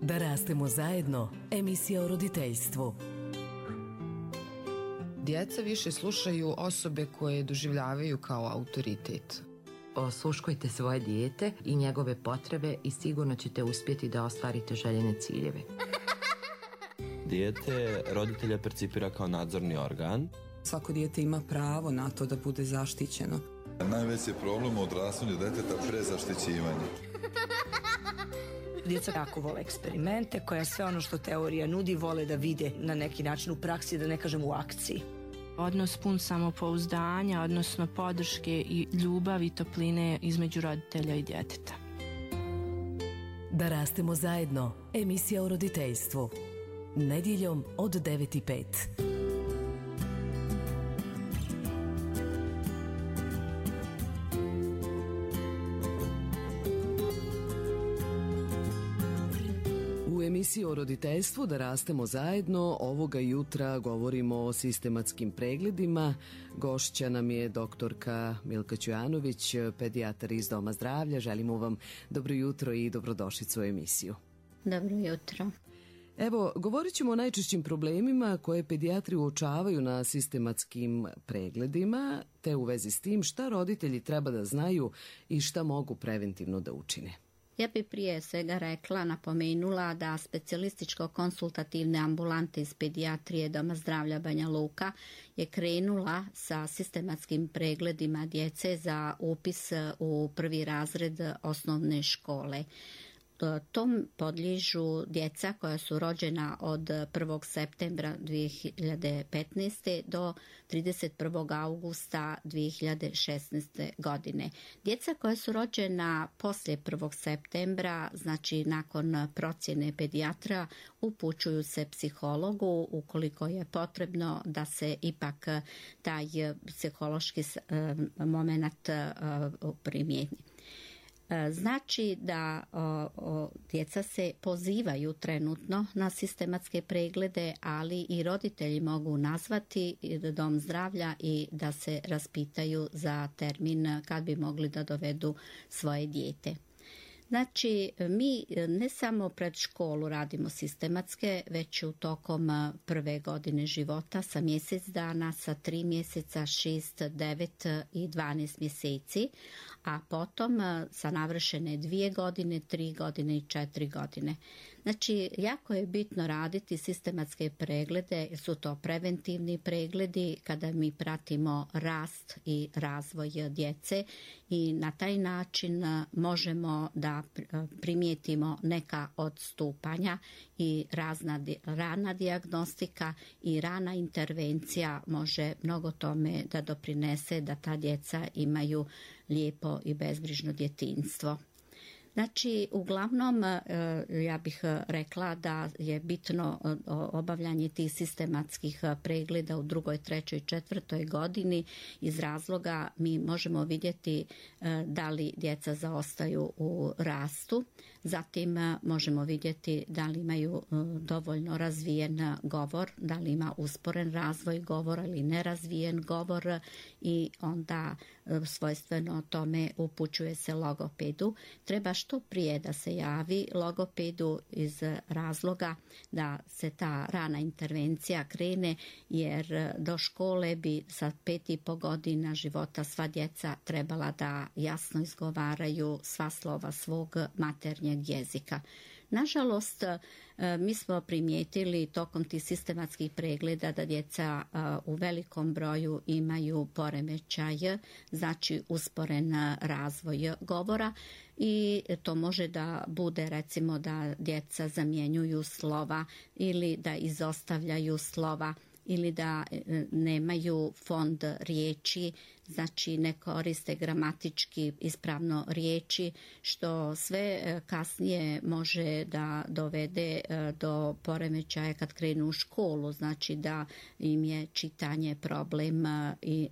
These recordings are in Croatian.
Da rastemo zajedno, emisija o roditeljstvu. Djeca više slušaju osobe koje doživljavaju kao autoritet. Osluškujte svoje dijete i njegove potrebe i sigurno ćete uspjeti da ostvarite željene ciljeve. Dijete roditelja percipira kao nadzorni organ. Svako dijete ima pravo na to da bude zaštićeno. Najveći problem u odrastanju djeteta prezaštićivanje. Djeca jako vole eksperimente, koja sve ono što teorija nudi vole da vide na neki način u praksi, da ne kažem u akciji. Odnos pun samopouzdanja, odnosno podrške i ljubavi i topline između roditelja i djeteta. Da rastemo zajedno, emisija o roditeljstvu. Nedjeljom od 9:05. U emisiji o roditeljstvu Da rastemo zajedno ovoga jutra govorimo o sistematskim pregledima. Gošća nam je doktorka Milka Ćujanović, pedijatar iz Doma zdravlja. Želimo vam dobro jutro i dobrodošlicu u emisiju. Dobro jutro. Evo, govorit ćemo o najčešćim problemima koje pedijatri uočavaju na sistematskim pregledima, te u vezi s tim šta roditelji treba da znaju i šta mogu preventivno da učine. Ja bih prije svega napomenula da specijalističko-konsultativne ambulante iz pedijatrije Doma zdravlja Banja Luka je krenula sa sistematskim pregledima djece za upis u prvi razred osnovne škole. Tom podliježu djeca koja su rođena od 1. septembra 2015. do 31. augusta 2016. godine. Djeca koja su rođena poslije 1. septembra, znači nakon procjene pedijatra, upućuju se psihologu ukoliko je potrebno da se ipak taj psihološki moment primijeni. Znači da djeca se pozivaju trenutno na sistematske preglede, ali i roditelji mogu nazvati Dom zdravlja i da se raspitaju za termin kad bi mogli da dovedu svoje dijete. Znači, mi ne samo pred školu radimo sistematske, već u tokom prve godine života sa mjesec dana, sa 3 mjeseca, 6, 9 i 12 mjeseci, a potom sa navršene 2 godine, 3 godine i 4 godine. Znači, jako je bitno raditi sistematske preglede, su to preventivni pregledi kada mi pratimo rast i razvoj djece i na taj način možemo da primijetimo neka odstupanja i rana dijagnostika i rana intervencija može mnogo tome da doprinese da ta djeca imaju lijepo i bezbrižno djetinjstvo. Znači, uglavnom, ja bih rekla da je bitno obavljanje tih sistematskih pregleda u 2., 3. i 4. godini iz razloga mi možemo vidjeti da li djeca zaostaju u rastu, zatim možemo vidjeti da li imaju dovoljno razvijen govor, da li ima usporen razvoj govora ili nerazvijen govor i onda svojstveno tome upućuje se logopedu. Treba što prije da se javi logopedu iz razloga da se ta rana intervencija krene, jer do škole bi sa 5,5 godina života sva djeca trebala da jasno izgovaraju sva slova svog maternjeg jezika. Nažalost, mi smo primijetili tokom tih sistematskih pregleda da djeca u velikom broju imaju poremećaj, znači usporen razvoj govora i to može da bude recimo da djeca zamjenjuju slova ili da izostavljaju slova ili da nemaju fond riječi, znači ne koriste gramatički ispravno riječi, što sve kasnije može da dovede do poremećaja kad krenu u školu, znači da im je čitanje problem i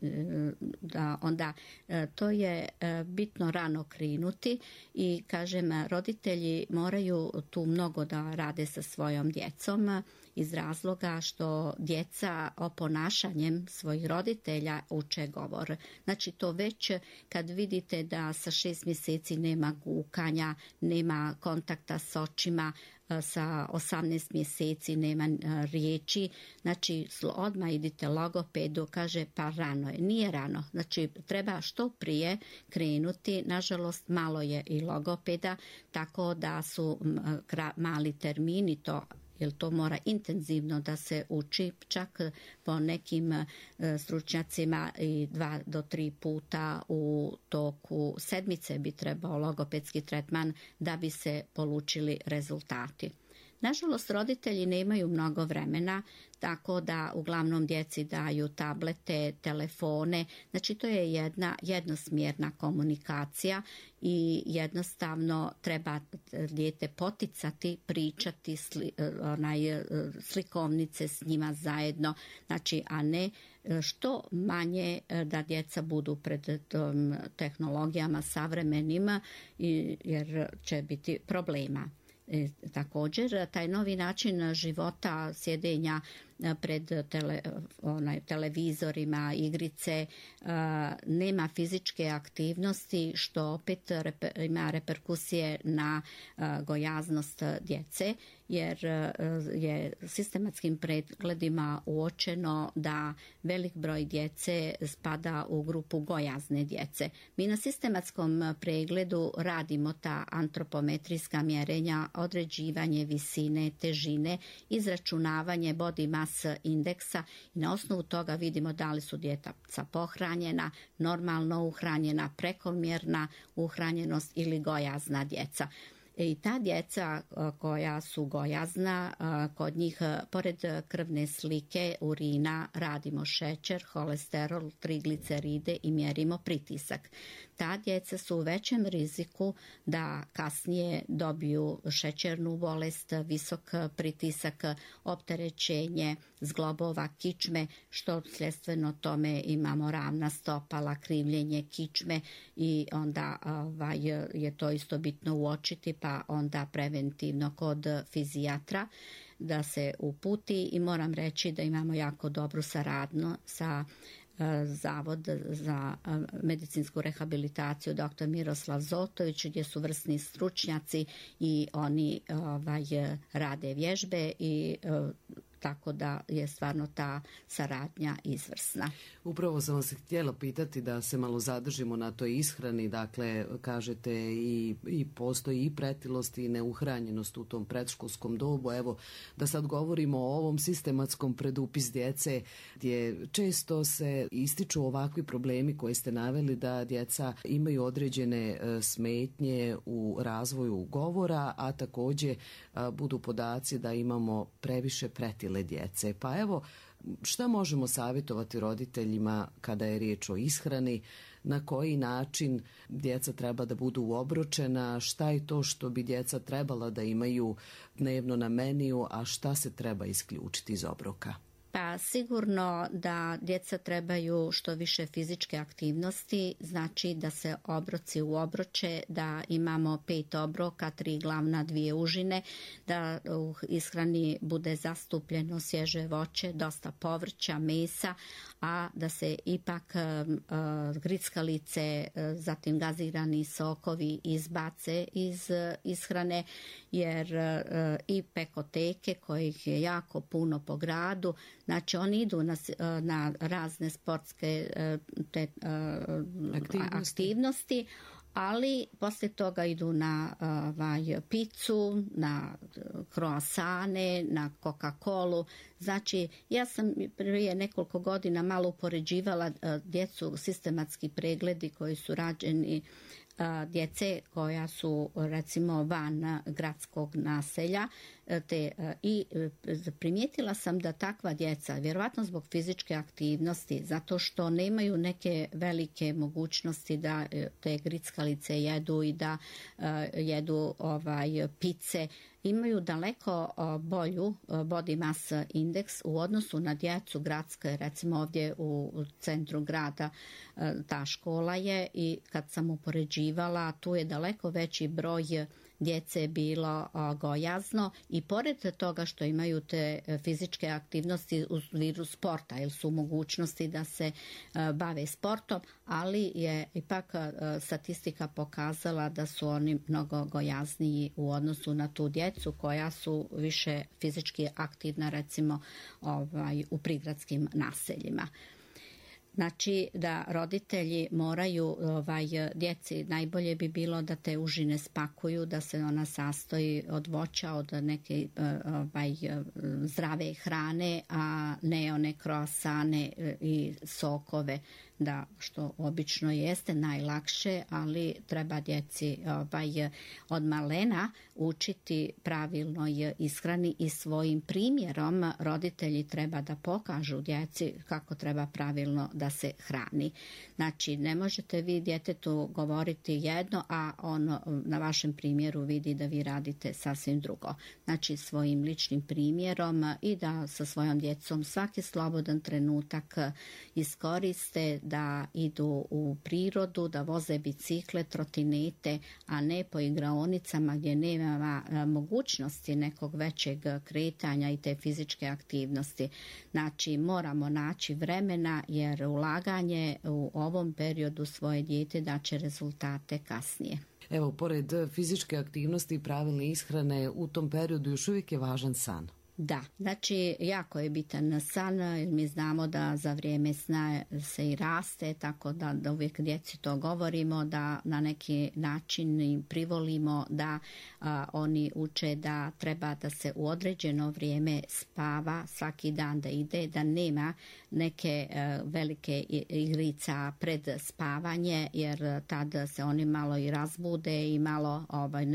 da onda to je bitno rano krenuti i kažem, roditelji moraju tu mnogo da rade sa svojom djecom iz razloga što djeca o ponašanjem svojih roditelja uče govor. Znači to već kad vidite da sa 6 mjeseci nema gukanja, nema kontakta s očima, sa 18 mjeseci nema riječi, znači odmah idite logopedu, kaže pa rano je. Nije rano, znači treba što prije krenuti. Nažalost malo je i logopeda, tako da su mali termini to, jer to mora intenzivno da se uči, čak po nekim stručnjacima i 2 do 3 puta u toku sedmice bi trebao logopedski tretman da bi se polučili rezultati. Nažalost, roditelji nemaju mnogo vremena, tako da uglavnom djeci daju tablete, telefone. Znači to je jedna jednosmjerna komunikacija i jednostavno treba dijete poticati, pričati, slikovnice s njima zajedno, znači, a ne što manje da djeca budu pred tehnologijama savremenima, jer će biti problema. Također, taj novi način života, sjedenja pred televizorima, igrice, nema fizičke aktivnosti, što opet ima reperkusije na gojaznost djece, jer je sistematskim pregledima uočeno da velik broj djece spada u grupu gojazne djece. Mi na sistematskom pregledu radimo ta antropometrijska mjerenja, određivanje visine, težine, izračunavanje body mass indeksa i na osnovu toga vidimo da li su djeca pohranjena, normalno uhranjena, prekomjerna uhranjenost ili gojazna djeca. I ta djeca koja su gojazna, kod njih pored krvne slike, urina, radimo šećer, holesterol, trigliceride i mjerimo pritisak. Ta djeca su u većem riziku da kasnije dobiju šećernu bolest, visok pritisak, opterećenje zglobova kičme, što sljedstveno tome imamo ravna stopala, krivljenje kičme i onda je to isto bitno uočiti, pa onda preventivno kod fizijatra da se uputi. I moram reći da imamo jako dobru saradnju sa Zavod za medicinsku rehabilitaciju dr. Miroslav Zotović, gdje su vrsni stručnjaci i oni rade vježbe i tako da je stvarno ta saradnja izvrsna. Upravo sam vas htjela pitati da se malo zadržimo na toj ishrani, dakle kažete i postoji i pretilost i neuhranjenost u tom predškolskom dobu. Evo da sad govorimo o ovom sistematskom predupis djece gdje često se ističu ovakvi problemi koje ste naveli, da djeca imaju određene smetnje u razvoju govora, a također budu podaci da imamo previše pretile djece. Pa evo, šta možemo savjetovati roditeljima kada je riječ o ishrani, na koji način djeca treba da budu uobročena, šta je to što bi djeca trebala da imaju dnevno na meniju, a šta se treba isključiti iz obroka? Pa sigurno da djeca trebaju što više fizičke aktivnosti, znači da se obroci uobroče, da imamo 5 obroka, 3 glavna, 2 užine, da u ishrani bude zastupljeno svježe voće, dosta povrća, mesa, a da se ipak grickalice, zatim gazirani sokovi izbace iz ishrane, jer i pekoteke kojih je jako puno po gradu, znači oni idu na razne sportske aktivnosti, ali poslije toga idu na picu, na kroasane, na Coca-Colu. Znači, ja sam prije nekoliko godina malo upoređivala djecu, sistematski pregledi koji su rađeni djece koja su recimo van gradskog naselja, i primijetila sam da takva djeca, vjerojatno zbog fizičke aktivnosti, zato što nemaju neke velike mogućnosti da te grickalice jedu i da jedu pice imaju daleko bolju body mass index u odnosu na djecu gradske, recimo ovdje u centru grada ta škola je, i kad sam upoređivala, tu je daleko veći broj djece bilo gojazno, i pored toga što imaju te fizičke aktivnosti u vidu sporta, jer su mogućnosti da se bave sportom, ali je ipak statistika pokazala da su oni mnogo gojazniji u odnosu na tu djecu koja su više fizički aktivna, recimo u prigradskim naseljima. Znači da roditelji moraju djeci, najbolje bi bilo da te užine spakuju, da se ona sastoji od voća, od neke zdrave hrane, a ne one kroasane i sokove, da što obično jeste najlakše, ali treba djeci od malena učiti pravilnoj ishrani i svojim primjerom roditelji treba da pokažu djeci kako treba pravilno da se hrani. Znači, ne možete vi djetetu govoriti jedno, a on na vašem primjeru vidi da vi radite sasvim drugo. Znači, svojim ličnim primjerom i da sa svojom djecom svaki slobodan trenutak iskoriste, da idu u prirodu, da voze bicikle, trotinete, a ne po igraonicama gdje nema mogućnosti nekog većeg kretanja i te fizičke aktivnosti. Znači, moramo naći vremena, jer ulaganje u ovom periodu svoje dijete daće rezultate kasnije. Evo, pored fizičke aktivnosti i pravilne ishrane, u tom periodu još uvijek je važan san. Da, znači jako je bitan san, jer mi znamo da za vrijeme sna se i raste, tako da uvijek djeci to govorimo, da na neki način im privolimo da oni uče da treba da se u određeno vrijeme spava, svaki dan da ide, da nema neke velike igrica pred spavanje, jer tad se oni malo i razbude i malo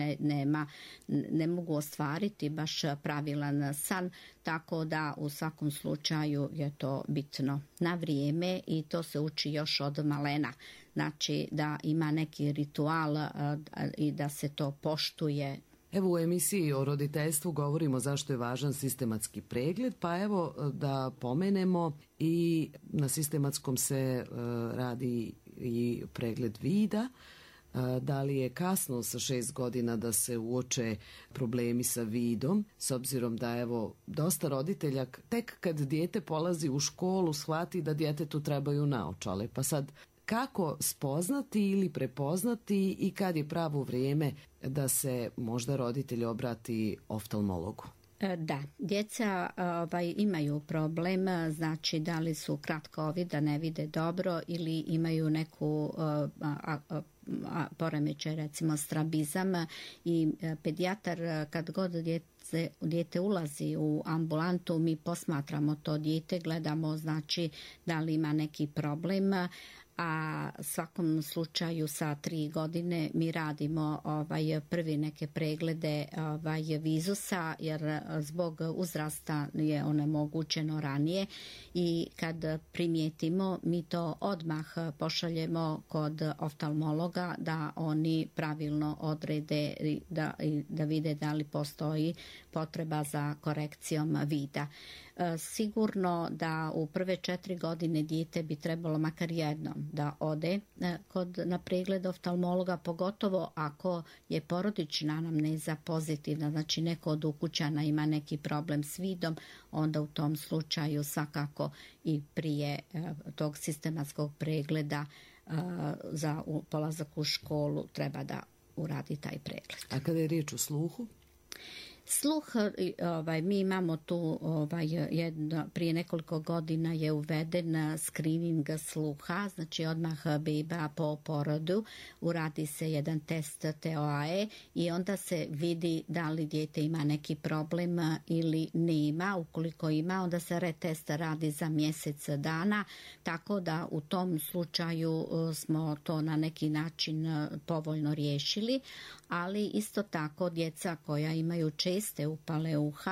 ne mogu ostvariti baš pravilan san, tako da u svakom slučaju je to bitno na vrijeme i to se uči još od malena. Znači da ima neki ritual i da se to poštuje. Evo, u emisiji o roditeljstvu govorimo zašto je važan sistematski pregled, pa evo da pomenemo i na sistematskom se radi i pregled vida. Da li je kasno sa 6 godina da se uoče problemi sa vidom, s obzirom da evo dosta roditelja tek kad dijete polazi u školu shvati da djetetu trebaju naočale, pa sad kako spoznati ili prepoznati i kad je pravo vrijeme da se možda roditelj obrati oftalmologu? Da, djeca imaju problem, znači da li su kratkovi da ne vide dobro ili imaju neku poremećaj, recimo strabizam, i pedijatar kad god dijete ulazi u ambulantu, mi posmatramo to dijete, gledamo znači da li ima neki problem, a svakom slučaju sa 3 godine mi radimo prvi neke preglede vizusa, jer zbog uzrasta je onemogućeno ranije, i kad primijetimo mi to odmah pošaljemo kod oftalmologa da oni pravilno odrede da vide da li postoji potreba za korekcijom vida. Sigurno da u prve 4 godine dijete bi trebalo makar jednom da ode na pregled oftalmologa, pogotovo ako je porodična anamneza pozitivna, znači neko od ukućana ima neki problem s vidom, onda u tom slučaju svakako i prije tog sistematskog pregleda za polazak u školu treba da uradi taj pregled. A kada je riječ o sluhu? Sluh, mi imamo tu prije nekoliko godina je uveden screening sluha, znači odmah beba po porodu uradi se jedan test TOAE i onda se vidi da li dijete ima neki problem ili nema. Ukoliko ima, onda se retest radi za mjesec dana, tako da u tom slučaju smo to na neki način povoljno riješili, ali isto tako djeca koja imaju česte upale uha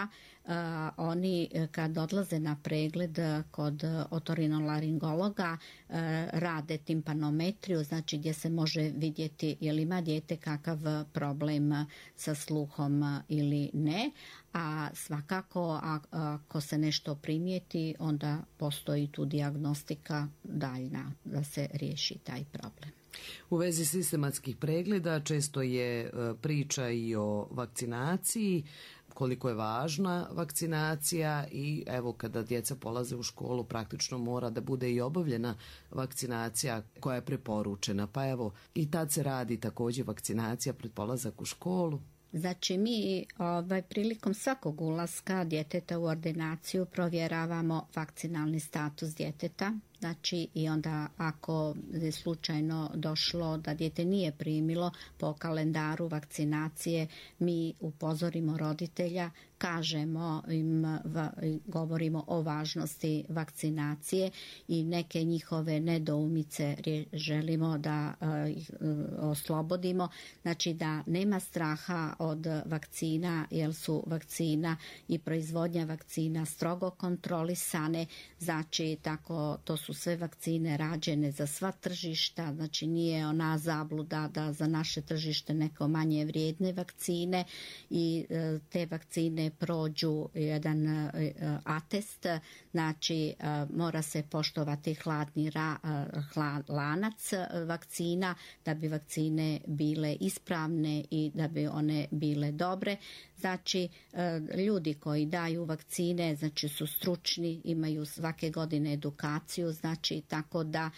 oni kad odlaze na pregled kod otorinolaringologa rade timpanometriju, znači gdje se može vidjeti je li ima dijete kakav problem sa sluhom ili ne, a svakako ako se nešto primijeti onda postoji tu dijagnostika daljna da se riješi taj problem. U vezi sistematskih pregleda često je priča i o vakcinaciji, koliko je važna vakcinacija i evo kada djeca polaze u školu praktično mora da bude i obavljena vakcinacija koja je preporučena. Pa evo i tad se radi također vakcinacija pred polazak u školu. Znači mi prilikom svakog ulaska djeteta u ordinaciju provjeravamo vakcinalni status djeteta. Znači i onda ako je slučajno došlo da dijete nije primilo po kalendaru vakcinacije, mi upozorimo roditelja, kažemo im, govorimo o važnosti vakcinacije i neke njihove nedoumice želimo da ih oslobodimo. Znači da nema straha od vakcina jer su vakcina i proizvodnja vakcina strogo kontrolisane. Znači tako to su sve vakcine rađene za sva tržišta, znači nije ona zabluda da za naše tržište neko manje vrijedne vakcine i te vakcine prođu jedan atest, znači mora se poštovati hladni lanac vakcina da bi vakcine bile ispravne i da bi one bile dobre. Znači ljudi koji daju vakcine znači su stručni, imaju svake godine edukaciju, znači tako da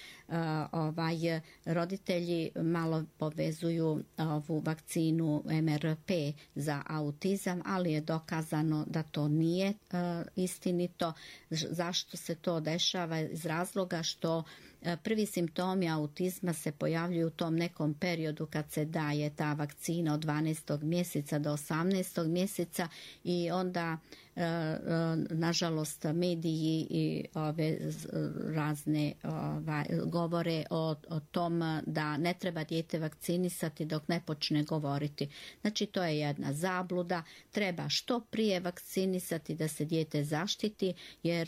roditelji malo povezuju ovu vakcinu MRP za autizam, ali je dokazano da to nije istinito. Zašto se to dešava? Iz razloga što prvi simptomi autizma se pojavljuju u tom nekom periodu kad se daje ta vakcina od 12. mjeseca do 18. mjeseca i onda nažalost mediji i ove razne govore o tom da ne treba dijete vakcinisati dok ne počne govoriti. Znači to je jedna zabluda, treba što prije vakcinisati da se dijete zaštiti jer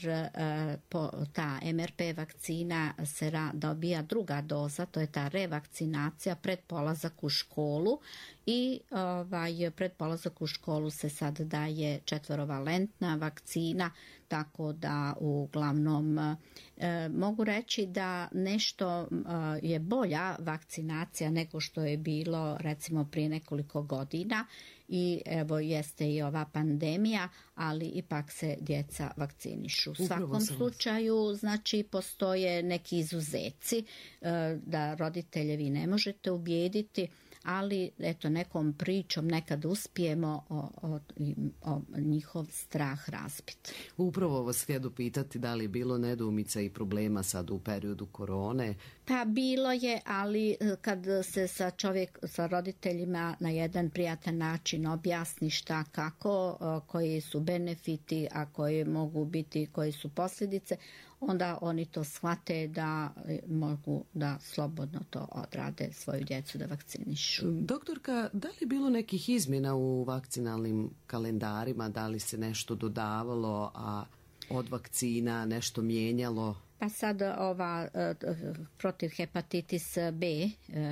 ta MRP vakcina se dobija druga doza, to je ta revakcinacija pred polazak u školu i pred polazak u školu se sad daje 4-valentna vakcina, tako da uglavnom mogu reći da nešto je bolja vakcinacija nego što je bilo recimo prije nekoliko godina i evo jeste i ova pandemija, ali ipak se djeca vakcinišu. U svakom slučaju znači postoje neki izuzeci da roditelje vi ne možete ubijediti, ali eto nekom pričom nekad uspijemo o njihov strah razbiti. Upravo vas htjedu pitati da li je bilo nedoumica i problema sad u periodu korone. Pa bilo je, ali kad se sa roditeljima na jedan prijatan način objasni šta kako, koji su benefiti, a koji mogu biti, koji su posljedice, onda oni to shvate da mogu da slobodno to odrade svoju djecu da vakcinišu. Doktorka, da li je bilo nekih izmjena u vakcinalnim kalendarima, da li se nešto dodavalo, a od vakcina nešto mijenjalo? Pa sad ova protiv hepatitis B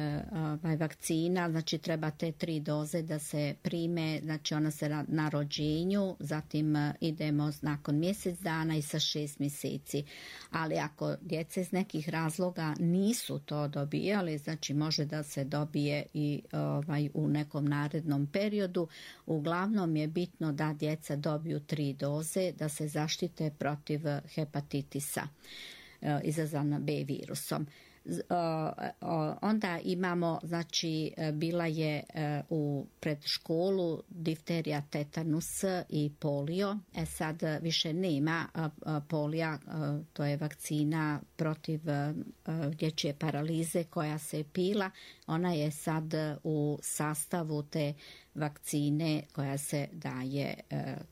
vakcina, znači treba te 3 doze da se prime, znači ona se na rođenju, zatim idemo nakon mjesec dana i sa 6 mjeseci. Ali ako djece iz nekih razloga nisu to dobijali, znači može da se dobije i u nekom narednom periodu. Uglavnom je bitno da djeca dobiju 3 doze da se zaštite protiv hepatitisa izazvana B virusom. Onda imamo, znači bila je u predškolu difterija, tetanus i polio. Sad više nema polija, to je vakcina protiv dječje paralize koja se pila. Ona je sad u sastavu te vakcine koja se daje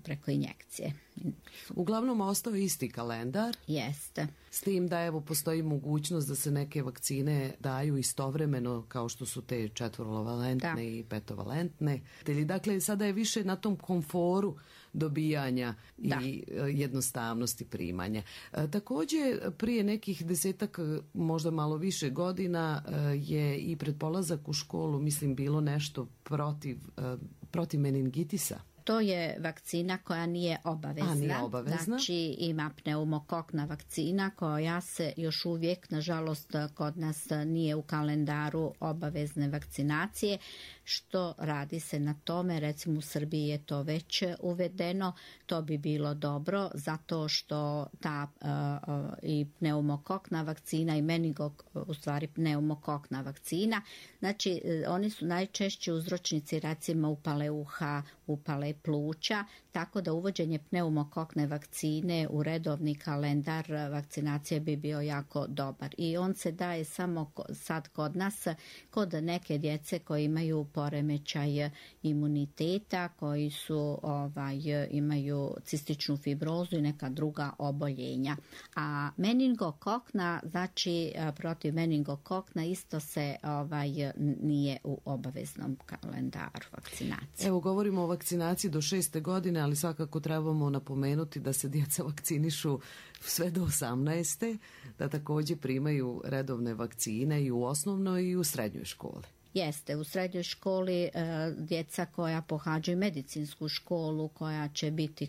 preko injekcije. Uglavnom ostao isti kalendar. Jeste. S tim da evo postoji mogućnost da se neke vakcine daju istovremeno kao što su te četvorovalentne i petovalentne. Dakle, sada je više na tom komforu dobijanja i jednostavnosti primanja. Također, prije nekih 10, možda malo više godina je i pred polazak u školu, mislim, bilo nešto protiv meningitisa. To je vakcina koja nije obavezna. Nije obavezna. Znači ima pneumokokna vakcina koja se još uvijek, nažalost, kod nas nije u kalendaru obavezne vakcinacije, što radi se na tome, recimo u Srbiji je to već uvedeno, to bi bilo dobro zato što ta i pneumokokna vakcina i u stvari pneumokokna vakcina, znači oni su najčešći uzročnici recimo upale uha, upale pluća, tako da uvođenje pneumokokne vakcine u redovni kalendar vakcinacije bi bio jako dobar. I on se daje samo sad kod nas, kod neke djece koji imaju poremećaj imuniteta, koji su imaju cističnu fibrozu i neka druga oboljenja. A meningokokna, znači protiv meningokokna isto se nije u obaveznom kalendaru vakcinacije. Evo, govorimo o vakcinaciji do 6. godine, ali svakako trebamo napomenuti da se djeca vakcinišu sve do 18. da također primaju redovne vakcine i u osnovnoj i u srednjoj školi. Jeste, u srednjoj školi djeca koja pohađaju medicinsku školu, koja će biti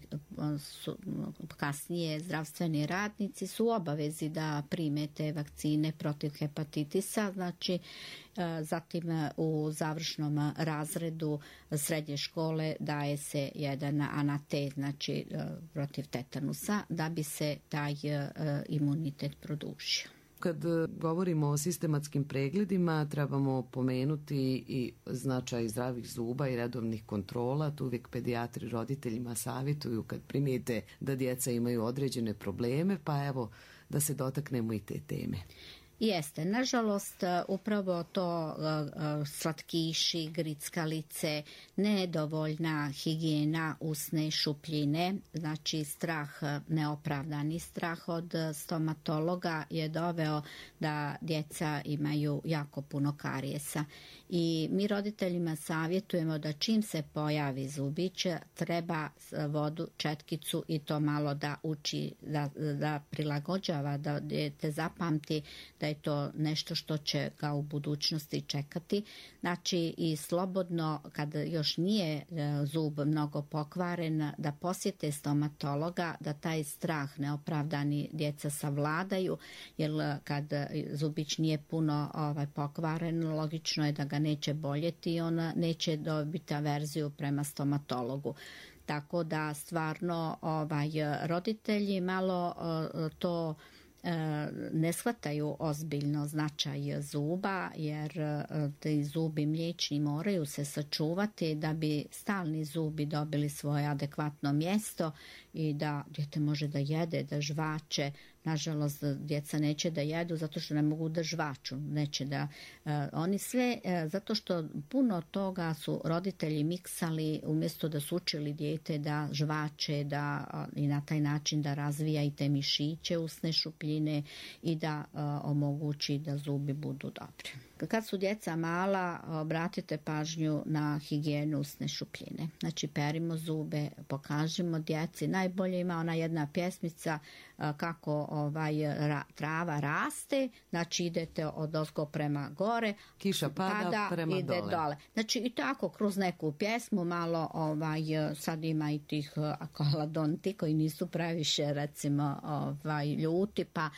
kasnije zdravstveni radnici, su u obavezi da prime te vakcine protiv hepatitisa, znači zatim u završnom razredu srednje škole daje se jedan anatet, znači protiv tetanusa, da bi se taj imunitet produžio. Kad govorimo o sistematskim pregledima, trebamo pomenuti i značaj zdravih zuba i redovnih kontrola. Tu uvijek pedijatri roditeljima savjetuju kad primijete da djeca imaju određene probleme, pa evo da se dotaknemo i te teme. Jeste, nažalost upravo to slatkiši, grickalice, nedovoljna higijena usne šupljine, znači strah, neopravdani strah od stomatologa je doveo da djeca imaju jako puno karijesa. I mi roditeljima savjetujemo da čim se pojavi zubić treba vodu, četkicu i to malo da uči, da prilagođava, da dijete zapamti da je to nešto što će ga u budućnosti čekati. Znači i slobodno, kad još nije zub mnogo pokvaren, da posjete stomatologa, da taj strah neopravdani djeca savladaju, jer kad zubić nije puno pokvaren, logično je da ga neće boljeti i on neće dobiti averziju prema stomatologu. Tako da stvarno roditelji malo to ne shvataju ozbiljno značaj zuba, jer ti zubi mliječni moraju se sačuvati da bi stalni zubi dobili svoje adekvatno mjesto i da dijete može da jede, da žvače. Nažalost, djeca neće da jedu zato što ne mogu da žvaču, neće da oni sve, zato što puno toga su roditelji miksali umjesto da su učili dijete da žvače, da i na taj način da razvija i te mišiće usne šupljine i da omogući da zubi budu dobri. Kad su djeca mala, obratite pažnju na higijenu usne šupljine. Znači, perimo zube, pokažimo djeci. Najbolje ima ona jedna pjesmica kako trava raste, znači idete od ozgo prema gore, kiša pada prema ide dole. Znači i tako kroz neku pjesmu malo sad ima i tih akoladonti koji nisu previše recimo ljuti, pa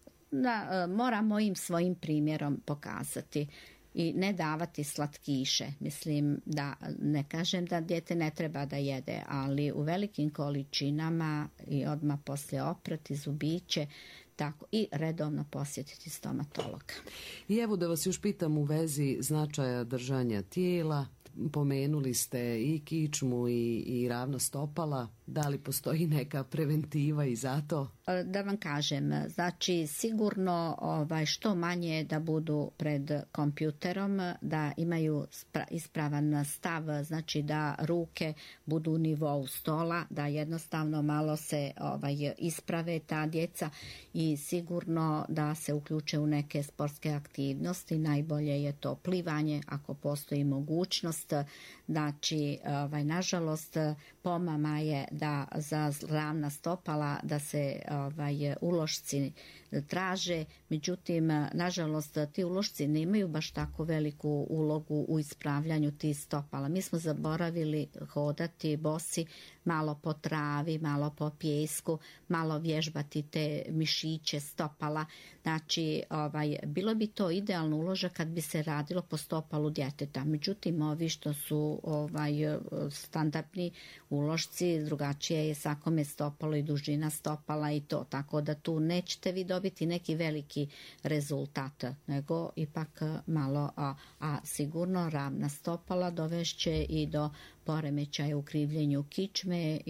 da moramo im svojim primjerom pokazati i ne davati slatkiše. Mislim da ne kažem da dijete ne treba da jede, ali u velikim količinama i odmah poslije oprati zubiće, tako i redovno posjetiti stomatologa. I evo da vas još pitam u vezi značaja držanja tijela. pomenuli ste i kičmu i ravno stopala. Da li postoji neka preventiva i za to? Da vam kažem, znači sigurno što manje da budu pred kompjuterom, da imaju ispravan stav, znači da ruke budu u nivou stola, da jednostavno malo se isprave ta djeca i sigurno da se uključe u neke sportske aktivnosti. Najbolje je to plivanje ako postoji mogućnost. Znači, nažalost, po mama je da za ravna stopala da se ulošci traže, međutim, nažalost, ti ulošci nemaju baš tako veliku ulogu u ispravljanju tih stopala. Mi smo zaboravili hodati bosi malo po travi, malo po pijesku, malo vježbati te mišiće stopala. Znači, bilo bi to idealno uložak kad bi se radilo po stopalu djeteta. Međutim, ovi što su standardni ulošci, drugačije je svakome stopalo i dužina stopala i to. Tako da tu nećete vi dobiti neki veliki rezultat, nego ipak malo, a sigurno ravna stopala dovešće i do poremećaja u krivljenju kičme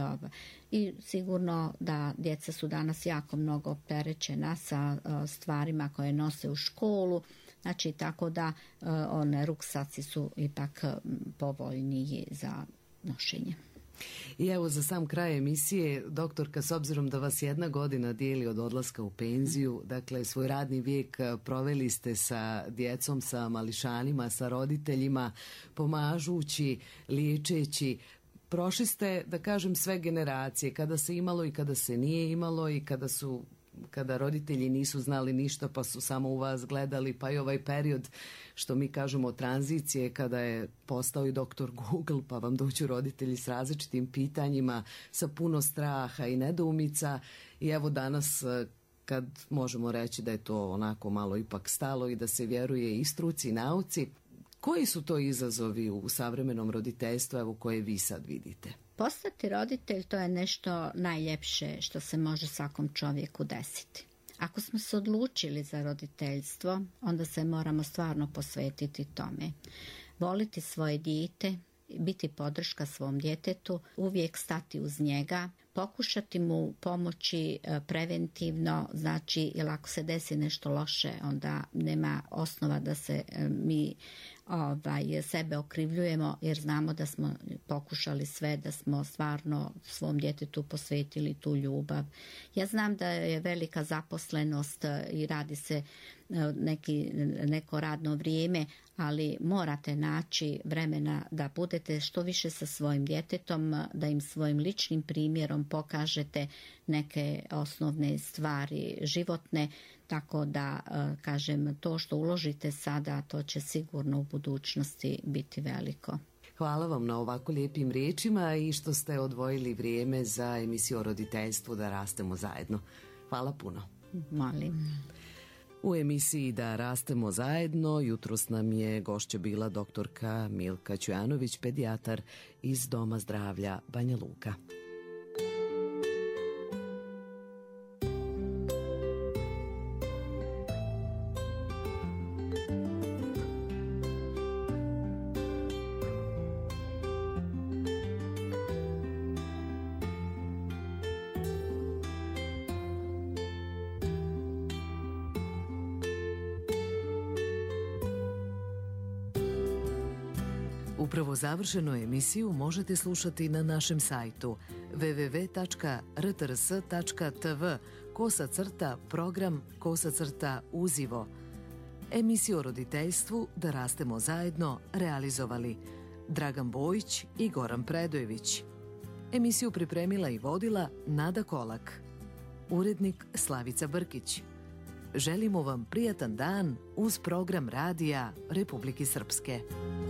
i sigurno da djeca su danas jako mnogo opterećena sa stvarima koje nose u školu, znači tako da ruksaci su ipak povoljniji za nošenje. I evo za sam kraj emisije, doktorka, s obzirom da vas 1 godina dijeli od odlaska u penziju, dakle svoj radni vijek proveli ste sa djecom, sa mališanima, sa roditeljima, pomažući, liječeći. Prošli ste, da kažem, sve generacije, kada se imalo i kada se nije imalo i kada roditelji nisu znali ništa pa su samo u vas gledali, pa i ovaj period što mi kažemo tranzicije kada je postao i doktor Google pa vam dođu roditelji s različitim pitanjima, sa puno straha i nedoumica i evo danas kad možemo reći da je to onako malo ipak stalo i da se vjeruje i struci i nauci. Koji su to izazovi u savremenom roditeljstvu, evo koje vi sad vidite? Postati roditelj to je nešto najljepše što se može svakom čovjeku desiti. Ako smo se odlučili za roditeljstvo, onda se moramo stvarno posvetiti tome. Voliti svoje dijete, biti podrška svom djetetu, uvijek stati uz njega, pokušati mu pomoći preventivno, znači jer ako se desi nešto loše, onda nema osnova da se mi sebe okrivljujemo jer znamo da smo pokušali sve, da smo stvarno svom djetetu posvetili tu ljubav. Ja znam da je velika zaposlenost i radi se neko radno vrijeme, ali morate naći vremena da budete što više sa svojim djetetom, da im svojim ličnim primjerom pokažete neke osnovne stvari životne, tako da kažem to što uložite sada to će sigurno u budućnosti biti veliko. Hvala vam na ovako lijepim riječima i što ste odvojili vrijeme za emisiju o roditeljstvu Da rastemo zajedno. Hvala puno. Molim. U emisiji Da rastemo zajedno jutros nam je gošća bila doktorka Milka Ćujanović, pedijatar iz Doma zdravlja Banja Luka. Upravo završenu emisiju možete slušati na našem sajtu www.rtrs.tv/program/uzivo. Emisiju o roditeljstvu Da rastemo zajedno realizovali Dragan Bojić i Goran Predojević. Emisiju pripremila i vodila Nada Kolak. Urednik Slavica Brkić. Želimo vam prijatan dan uz program radija Republike Srpske.